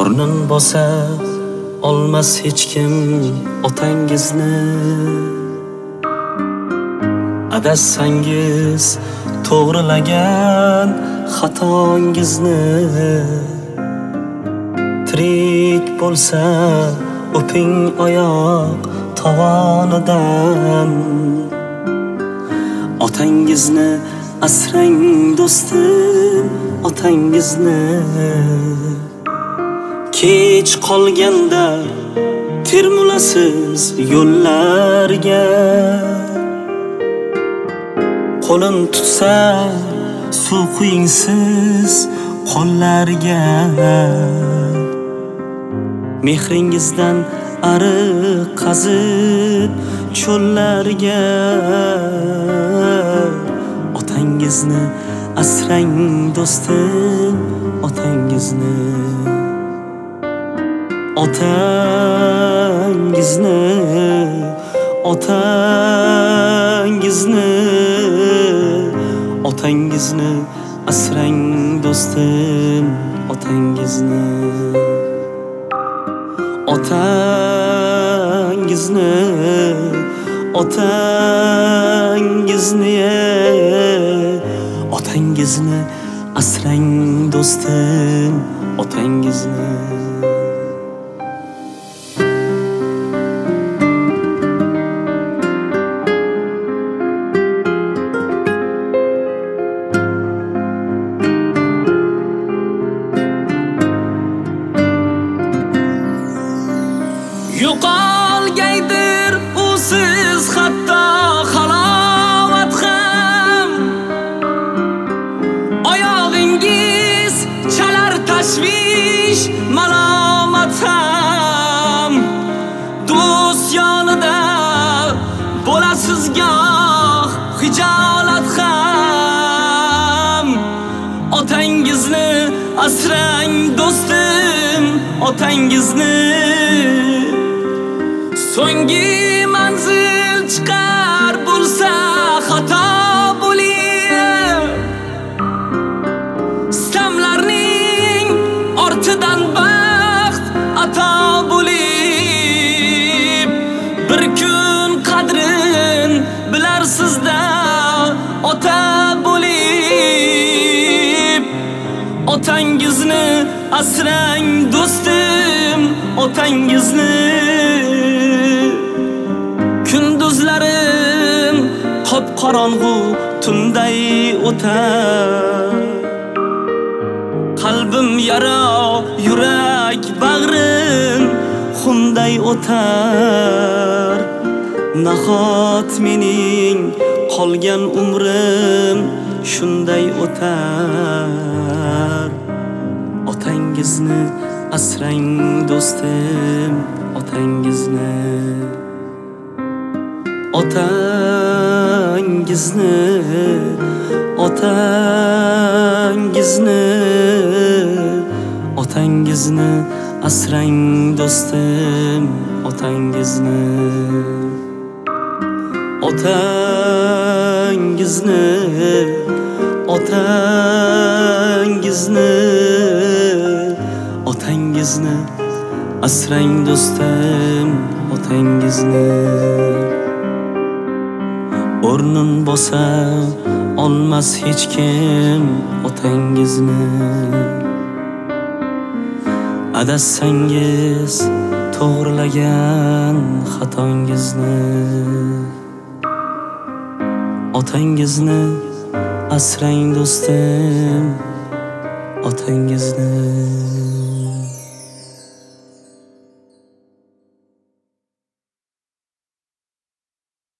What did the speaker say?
o'rnin bosa olmas hech kim otangizni. Adassangiz to'g'rilagan xatongizni. Tirik bo'lsa o'ping oyoq tovonidan. Otangizni asrang do'stim, otangizni. Kech qolganda termulasiz yo'llarga. Qo'lin tutsa suv quyingsiz qo'llarga. Mehringizdan ariq qazib cho'llarga. Otangizni asrang do'stim, otangizni. Otangizni, otangizni. Otangizni asrang do'stim, otangizni. Otangizni, otangizni. Otangizni asrang do'stim, otangizni. Yo'qolgaydir usiz hatto halovat ham. Oyog'ingiz chalar tashvish malomat ham. Do'st yonida bo'lasiz goh hijolat ham. Otangizni asrang do'stim, otangizni. So'nggi manzil chiqar bo'lsa xato bo'lib. Stamlarning ortidan baxt ato bo'lib. Bir kun qadrin bilarsizda ota bo'lib. Otangizni asrang do'stim, otangizni. Kunduzlarim qop-qorong'u tunday o'tar. Qalbim yara, yurak bag'rim xunday o'tar. Nahot mening qolgan umrim shunday o'tar. Otangizni asrang do'stim, otangizni. Otangizni, otangizni. Otangizni asrang do'stim, otangizni. Otangizni, otangizni. Otangizni asrang do'stim, otangizni. O'rnin bosa olmas hech kim otangizni. Adassangiz to'g'rilagan xatongizni. Otangizni asrang do'stim, otangizni.